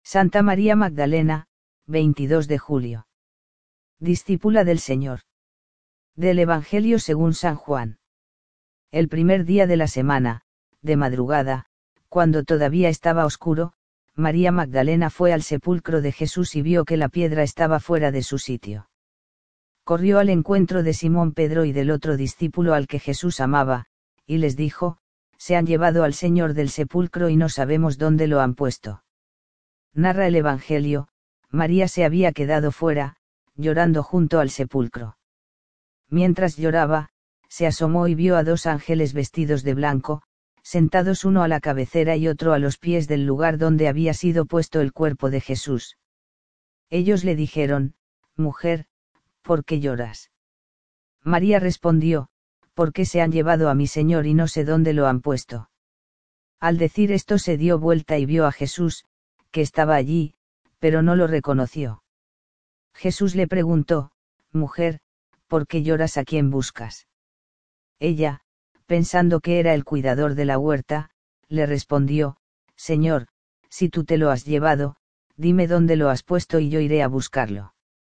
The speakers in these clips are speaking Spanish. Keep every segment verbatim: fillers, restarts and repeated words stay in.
Santa María Magdalena, veintidós de julio. Discípula del Señor. Del Evangelio según San Juan. El primer día de la semana, de madrugada, cuando todavía estaba oscuro, María Magdalena fue al sepulcro de Jesús y vio que la piedra estaba fuera de su sitio. Corrió al encuentro de Simón Pedro y del otro discípulo al que Jesús amaba, y les dijo: se han llevado al Señor del sepulcro y no sabemos dónde lo han puesto. Narra el Evangelio, María se había quedado fuera, llorando junto al sepulcro. Mientras lloraba, se asomó y vio a dos ángeles vestidos de blanco, sentados uno a la cabecera y otro a los pies del lugar donde había sido puesto el cuerpo de Jesús. Ellos le dijeron: mujer, ¿por qué lloras? María respondió: porque se han llevado a mi Señor y no sé dónde lo han puesto. Al decir esto se dio vuelta y vio a Jesús, que estaba allí, pero no lo reconoció. Jesús le preguntó: mujer, ¿por qué lloras? ¿A quién buscas? Ella, pensando que era el cuidador de la huerta, le respondió: Señor, si tú te lo has llevado, dime dónde lo has puesto y yo iré a buscarlo.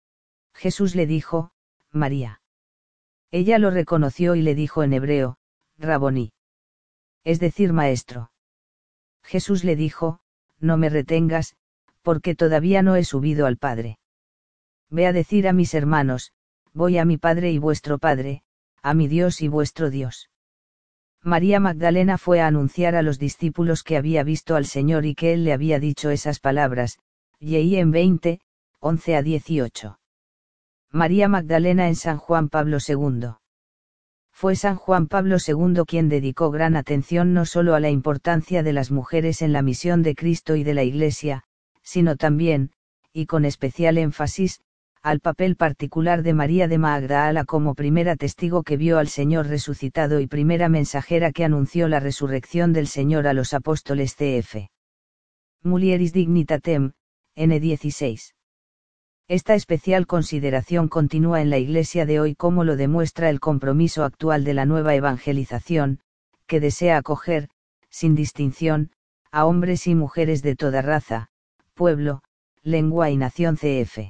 Jesús le dijo: María. Ella lo reconoció y le dijo en hebreo: Raboní. Es decir, maestro. Jesús le dijo: no me retengas, porque todavía no he subido al Padre. Ve a decir a mis hermanos: voy a mi Padre y vuestro Padre, a mi Dios y vuestro Dios. María Magdalena fue a anunciar a los discípulos que había visto al Señor y que Él le había dicho esas palabras, y en veinte, once a dieciocho. María Magdalena en San Juan Pablo segundo. Fue San Juan Pablo segundo quien dedicó gran atención no solo a la importancia de las mujeres en la misión de Cristo y de la Iglesia, sino también, y con especial énfasis, al papel particular de María de Magdala como primera testigo que vio al Señor resucitado y primera mensajera que anunció la resurrección del Señor a los apóstoles cf. Mulieris Dignitatem, ene dieciséis. Esta especial consideración continúa en la Iglesia de hoy como lo demuestra el compromiso actual de la nueva evangelización, que desea acoger, sin distinción, a hombres y mujeres de toda raza, pueblo, lengua y nación cf.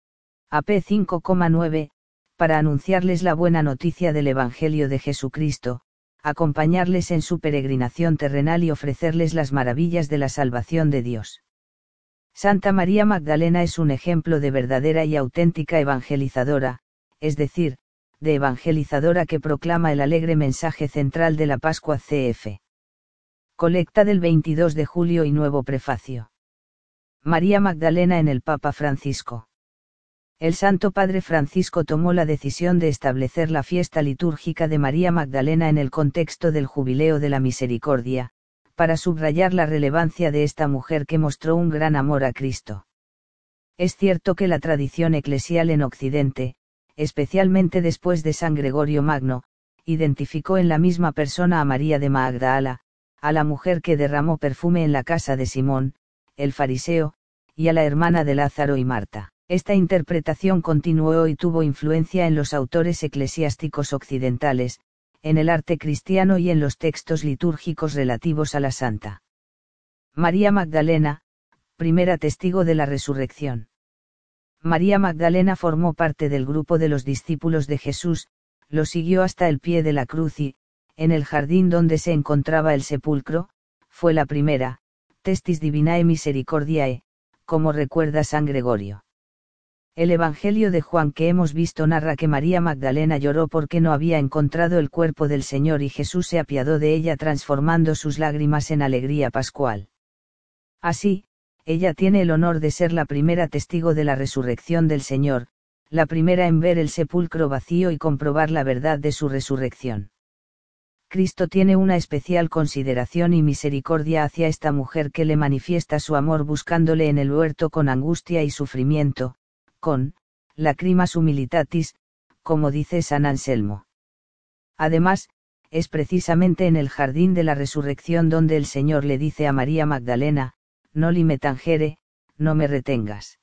A P cinco coma nueve, para anunciarles la buena noticia del Evangelio de Jesucristo, acompañarles en su peregrinación terrenal y ofrecerles las maravillas de la salvación de Dios. Santa María Magdalena es un ejemplo de verdadera y auténtica evangelizadora, es decir, de evangelizadora que proclama el alegre mensaje central de la Pascua cf. Colecta del veintidós de julio y nuevo prefacio. María Magdalena en el Papa Francisco. El Santo Padre Francisco tomó la decisión de establecer la fiesta litúrgica de María Magdalena en el contexto del Jubileo de la Misericordia, para subrayar la relevancia de esta mujer que mostró un gran amor a Cristo. Es cierto que la tradición eclesial en Occidente, especialmente después de San Gregorio Magno, identificó en la misma persona a María de Magdala, a la mujer que derramó perfume en la casa de Simón, el fariseo, y a la hermana de Lázaro y Marta. Esta interpretación continuó y tuvo influencia en los autores eclesiásticos occidentales, en el arte cristiano y en los textos litúrgicos relativos a la Santa María Magdalena, primera testigo de la resurrección. María Magdalena formó parte del grupo de los discípulos de Jesús, lo siguió hasta el pie de la cruz y, en el jardín donde se encontraba el sepulcro, fue la primera, testis divinae misericordiae, como recuerda San Gregorio. El Evangelio de Juan que hemos visto narra que María Magdalena lloró porque no había encontrado el cuerpo del Señor y Jesús se apiadó de ella transformando sus lágrimas en alegría pascual. Así, ella tiene el honor de ser la primera testigo de la resurrección del Señor, la primera en ver el sepulcro vacío y comprobar la verdad de su resurrección. Cristo tiene una especial consideración y misericordia hacia esta mujer que le manifiesta su amor buscándole en el huerto con angustia y sufrimiento, con lacrimas humilitatis, como dice San Anselmo. Además, es precisamente en el jardín de la resurrección donde el Señor le dice a María Magdalena: noli me tangere, no me retengas.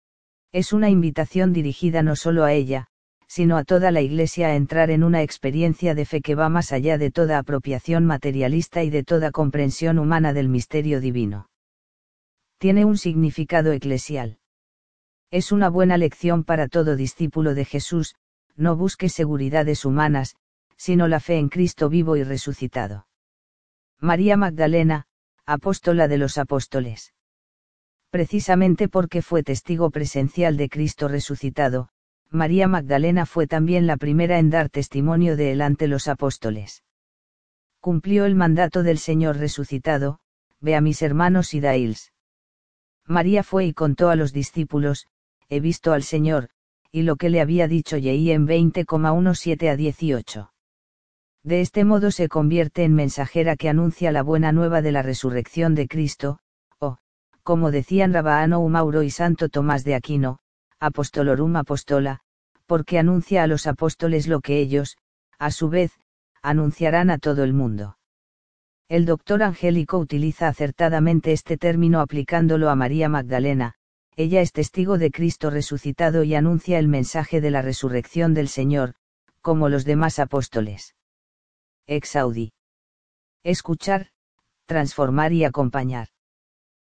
Es una invitación dirigida no solo a ella, sino a toda la Iglesia a entrar en una experiencia de fe que va más allá de toda apropiación materialista y de toda comprensión humana del misterio divino. Tiene un significado eclesial. Es una buena lección para todo discípulo de Jesús: no busque seguridades humanas, sino la fe en Cristo vivo y resucitado. María Magdalena, apóstola de los apóstoles. Precisamente porque fue testigo presencial de Cristo resucitado, María Magdalena fue también la primera en dar testimonio de él ante los apóstoles. Cumplió el mandato del Señor resucitado: ve a mis hermanos y daíls. María fue y contó a los discípulos: he visto al Señor, y lo que le había dicho Yehí en veinte, diecisiete a dieciocho. De este modo se convierte en mensajera que anuncia la buena nueva de la resurrección de Cristo, o, como decían Rabaano Mauro y Santo Tomás de Aquino, apostolorum apostola, porque anuncia a los apóstoles lo que ellos, a su vez, anunciarán a todo el mundo. El doctor Angélico utiliza acertadamente este término aplicándolo a María Magdalena: ella es testigo de Cristo resucitado y anuncia el mensaje de la resurrección del Señor, como los demás apóstoles. Exaudi. Escuchar, transformar y acompañar.